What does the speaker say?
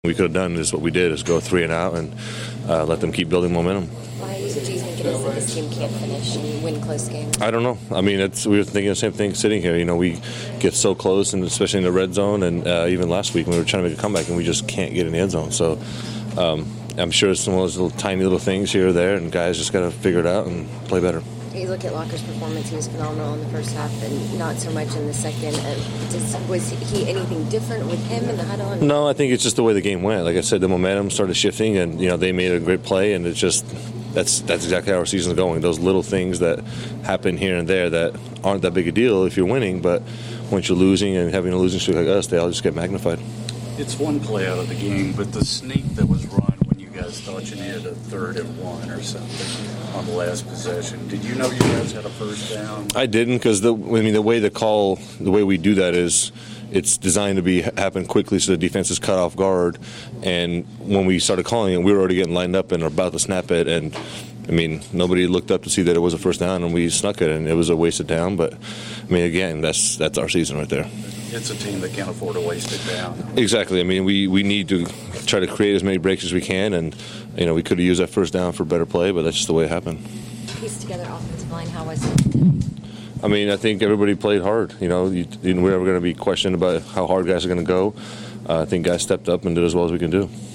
We could have done is what we did, is go 3 and out and let them keep building momentum. Why do you think it is that this team can't finish and win close games? I don't know. I mean, we were thinking the same thing sitting here. You know, we get so close, and especially in the red zone, and even last week when we were trying to make a comeback, and we just can't get in the end zone. So I'm sure it's some of those tiny little things here or there, and guys just got to figure it out and play better. You look at Locker's performance; he was phenomenal in the first half, and not so much in the second. Was he anything different with him in the huddle? No, I think it's just the way the game went. Like I said, the momentum started shifting, and they made a great play, and it's just that's exactly how our season's going. Those little things that happen here and there that aren't that big a deal if you're winning, but once you're losing and having a losing streak like us, they all just get magnified. It's one play out of the game, but the sneak that was run when you guys thought you needed a 3rd and 1 or something on the last possession. Did you know you guys had a first down? I didn't, because the way we do that is it's designed to happen quickly so the defense is cut off guard. And when we started calling it, we were already getting lined up and about to snap it. And I mean, nobody looked up to see that it was a first down, and we snuck it, and it was a wasted down. But I mean, again, that's our season right there. It's a team that can't afford to waste it down. Exactly. I mean, we need to try to create as many breaks as we can, and we could have used that first down for better play, but that's just the way it happened. Piece together offensive line. How was it? I mean, I think everybody played hard. We're never going to be questioned about how hard guys are going to go. I think guys stepped up and did as well as we can do.